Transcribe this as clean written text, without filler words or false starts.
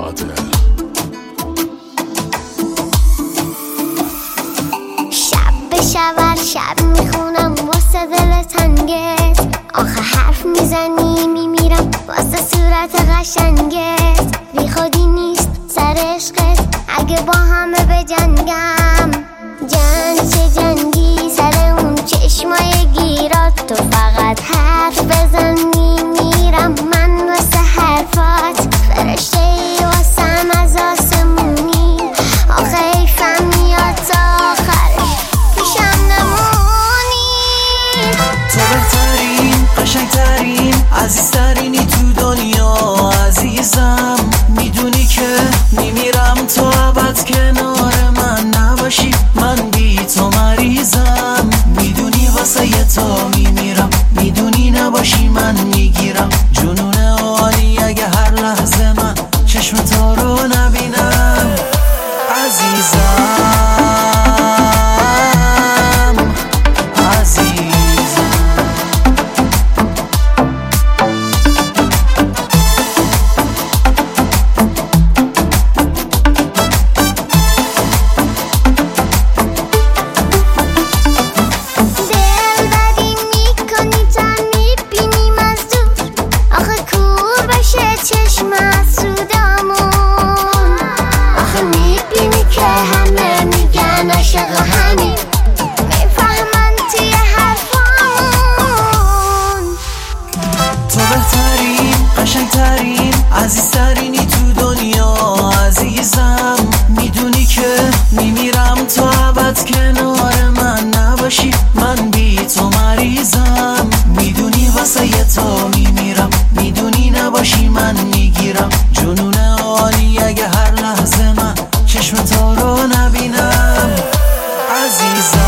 قاتل. شب به شب شب میخونم واسه دل تنگت، آخه حرف میزنی میمیرم واسه صورت قشنگت. بی خودی نیست سر عشقت اگه با همه بجنگم. جنگ چه جنگی سر اون چشمای گیرات، تو فقط حرف بزن میمیرم من واسه حرفات. فرشته ای واسم از آسمونی، آخه حیفم میاد تا آخرش پیشم نمونی. تو بهترین قشنگترین عزیزترینی تو دنیا عزیزم. میدونی که میمیرم تو ابد کنار من نباشی، من بی تو مریضم. میدونی واسه یه تا میمیرم، میدونی نباشی من میگیرم جنون عالی اگه هر لحظه من چشم تو رو نبینم عزیزم. چشم سودامون، آخه میبینی که همه میگن عاشق همین، میفهمن توی حرفامون. تو بهترین قشنگترین عزیزترینی تو دنیا عزیزم. میدونی که میمیرم تو ابد کنار من نباشی، من بی تو مریضم. میدونی واسه یه تا میمیرم، میدونی نباشی من میگیرم جنون عالی اگه هر لحظه من چشم تو رو نبینم عزیزم.